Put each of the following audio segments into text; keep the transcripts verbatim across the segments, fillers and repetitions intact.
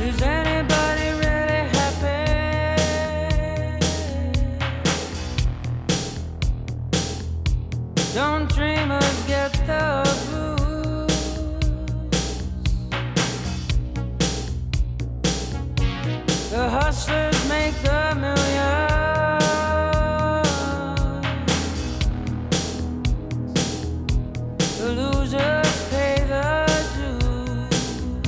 Is anybody really happy? Don't dreamers get the blues? The hustlers make the millions. The losers pay the dues.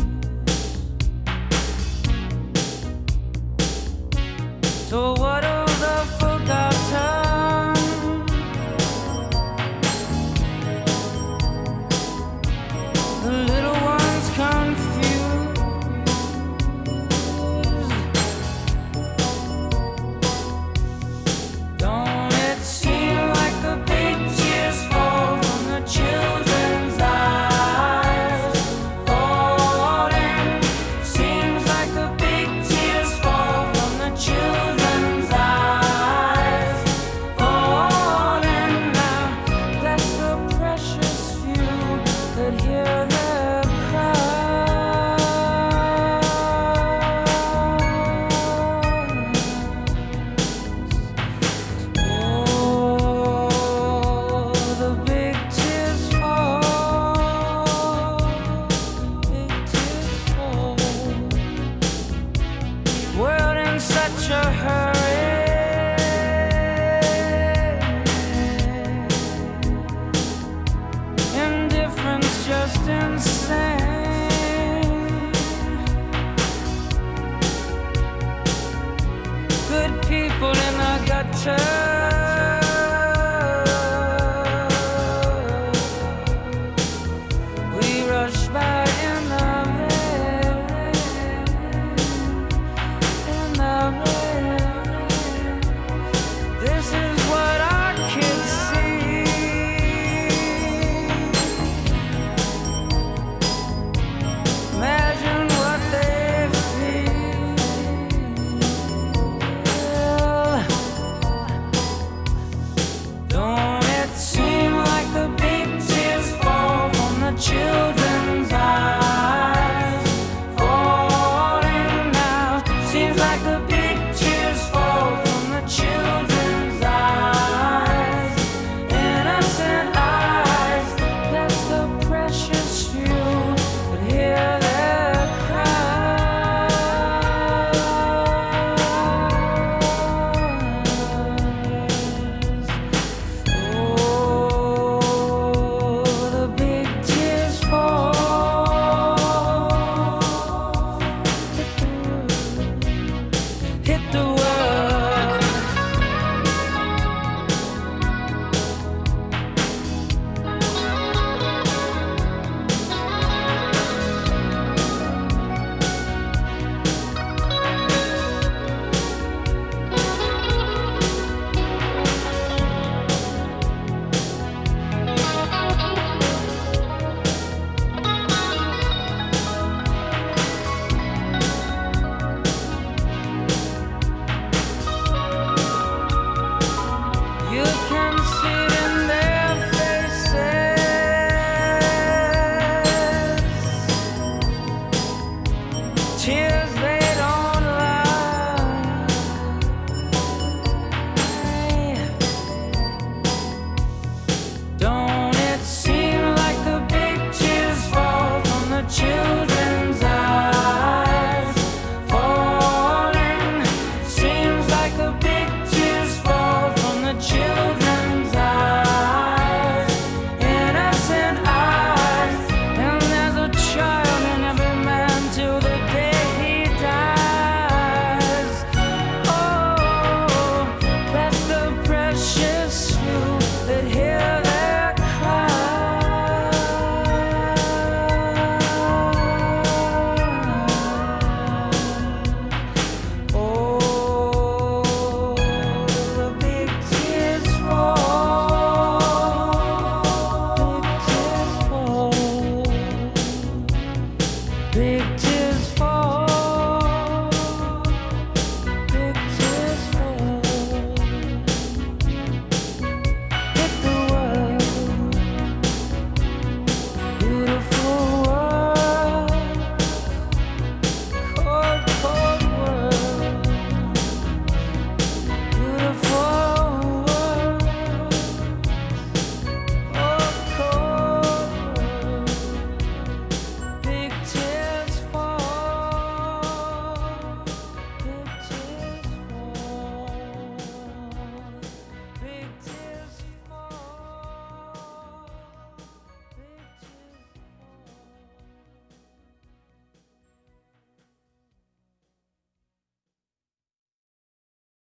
So what of the forgotten? The little ones confused. Don't it seem like the big tears fall from the children's eyes? Falling. Seems like the big tears fall from the children's eyes. Falling now. That's the precious few that hear their cries. Oh, the big tears fall, big tears fall. World in such a hurry. Indifference just insane. Good people in the gutter. We rush by in the rain, in the rain. This is what our kids see. Imagine what they feel. Don't it seem like the big tears fall from the children's eyes? Falling now. Seems like the big tears fall from the children's eyes. Innocent eyes. That's the precious few that hear their cries. Oh, the big tears fall. Hit the world. You can see it in their faces. Tears they don't lie. Don't it seem like the big tears fall from the children's eyes? Falling. Seems like the big tears fall from the children's eyes. Innocent eyes. And there's a child in every man till the day he dies. Oh, that's the precious few that hear their cries. Oh, the big tears fall, big tears fall, big tears.